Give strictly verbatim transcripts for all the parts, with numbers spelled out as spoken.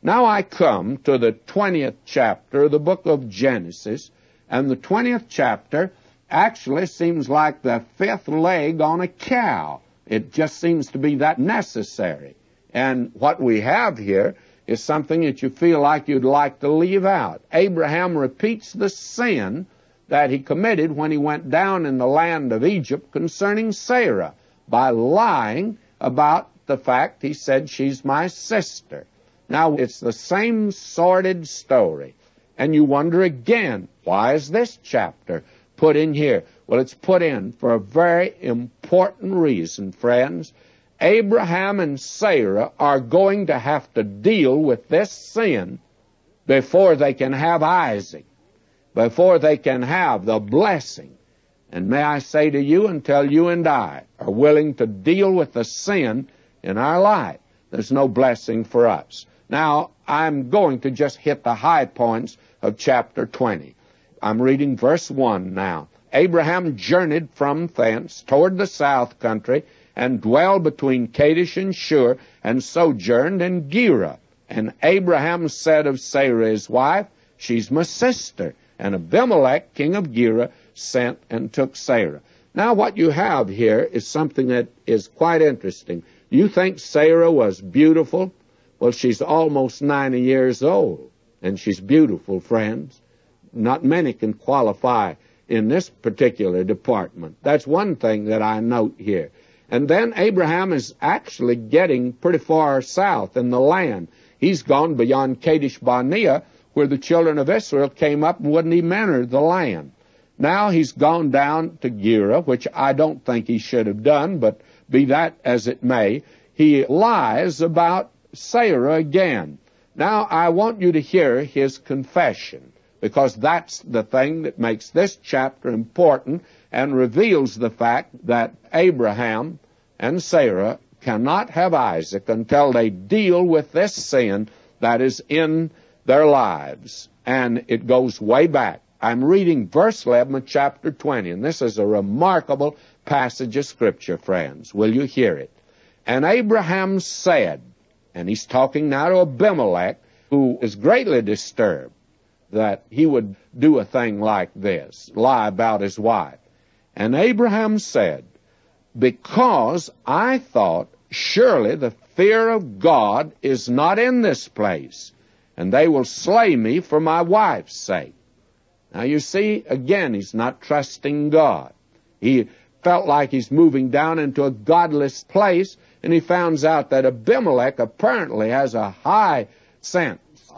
Now I come to the twentieth chapter of the book of Genesis, and the twentieth chapter actually seems like the fifth leg on a cow. It just seems to be that necessary. And what we have here is something that you feel like you'd like to leave out. Abraham repeats the sin that he committed when he went down in the land of Egypt concerning Sarah by lying about the fact he said, she's my sister. Now, it's the same sordid story. And you wonder again, why is this chapter put in here? Well, it's put in for a very important reason, friends. Abraham and Sarah are going to have to deal with this sin before they can have Isaac, before they can have the blessing. And may I say to you, until you and I are willing to deal with the sin in our life, there's no blessing for us. Now, I'm going to just hit the high points of chapter twenty. I'm reading verse one now. Abraham journeyed from thence toward the south country, and dwelled between Kadesh and Shur, and sojourned in Gerar. And Abraham said of Sarah his wife, she's my sister. And Abimelech, king of Gerar, sent and took Sarah. Now what you have here is something that is quite interesting. You think Sarah was beautiful? Well, she's almost ninety years old, and she's beautiful, friends. Not many can qualify in this particular department. That's one thing that I note here. And then Abraham is actually getting pretty far south in the land. He's gone beyond Kadesh Barnea, where the children of Israel came up and wouldn't even enter the land. Now he's gone down to Gerar, which I don't think he should have done, but be that as it may, he lies about Sarah again. Now I want you to hear his confession, because that's the thing that makes this chapter important and reveals the fact that Abraham and Sarah cannot have Isaac until they deal with this sin that is in their lives. And it goes way back. I'm reading verse eleven of chapter twenty, and this is a remarkable passage of Scripture, friends. Will you hear it? And Abraham said, and he's talking now to Abimelech, who is greatly disturbed that he would do a thing like this, lie about his wife. And Abraham said, because I thought, surely the fear of God is not in this place, and they will slay me for my wife's sake. Now you see, again, he's not trusting God. He felt like he's moving down into a godless place, and he finds out that Abimelech apparently has a high sense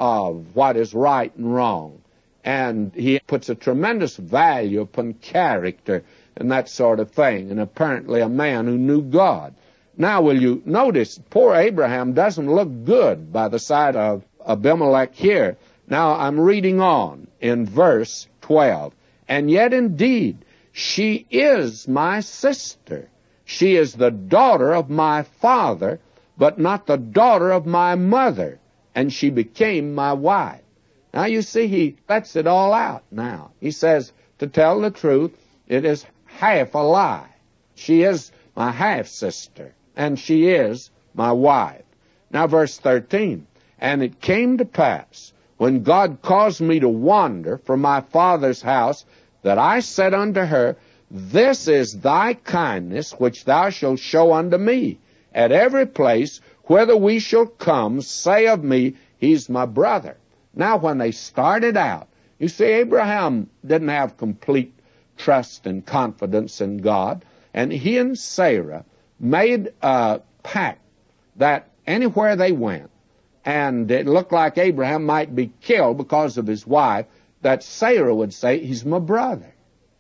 of what is right and wrong. And he puts a tremendous value upon character and that sort of thing, and apparently a man who knew God. Now, will you notice, poor Abraham doesn't look good by the side of Abimelech here. Now, I'm reading on in verse twelve. And yet, indeed, she is my sister. She is the daughter of my father, but not the daughter of my mother. And she became my wife. Now, you see, he lets it all out now. He says, to tell the truth, it is half a lie. She is my half-sister, and she is my wife. Now, verse thirteen. And it came to pass, when God caused me to wander from my father's house, that I said unto her, this is thy kindness which thou shalt show unto me. At every place whither we shall come, say of me, he's my brother. Now, when they started out, you see, Abraham didn't have complete trust and confidence in God, and he and Sarah made a pact that anywhere they went, and it looked like Abraham might be killed because of his wife, that Sarah would say, he's my brother.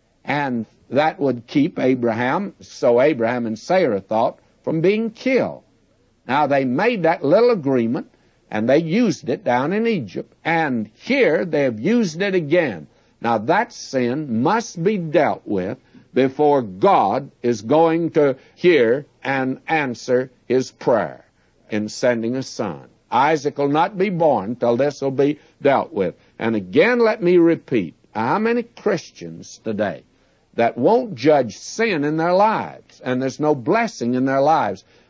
And that would keep Abraham, so Abraham and Sarah thought, from being killed. Now, they made that little agreement, and they used it down in Egypt, and here they have used it again. Now, that sin must be dealt with before God is going to hear and answer his prayer in sending a son. Isaac will not be born till this will be dealt with. And again, let me repeat, how many Christians today that won't judge sin in their lives, and there's no blessing in their lives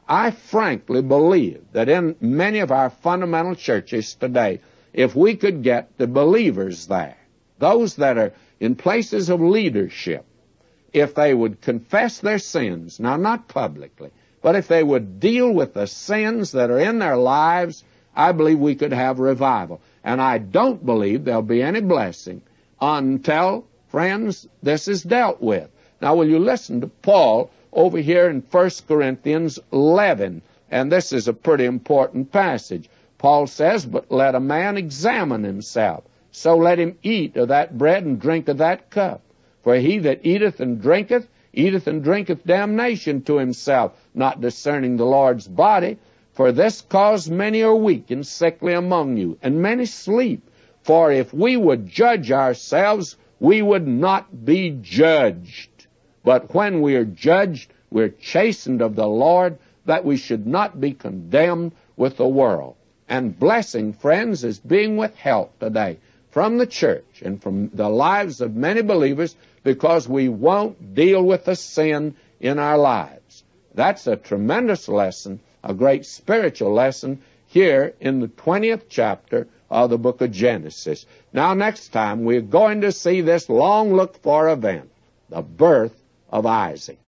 I frankly believe that in many of our fundamental churches today, if we could get the believers there, those that are in places of leadership, if they would confess their sins, now not publicly, but if they would deal with the sins that are in their lives, I believe we could have revival. And I don't believe there'll be any blessing until, friends, this is dealt with. Now, will you listen to Paul over here in First Corinthians eleven? And this is a pretty important passage. Paul says, "But let a man examine himself, so let him eat of that bread and drink of that cup. For he that eateth and drinketh, eateth and drinketh damnation to himself, not discerning the Lord's body. For this cause many are weak and sickly among you, and many sleep. For if we would judge ourselves, we would not be judged. But when we are judged, we're chastened of the Lord, that we should not be condemned with the world." And blessing, friends, is being withheld today from the church and from the lives of many believers because we won't deal with the sin in our lives. That's a tremendous lesson, a great spiritual lesson here in the twentieth chapter of the book of Genesis. Now, next time, we're going to see this long-looked-for event, the birth of Isaac.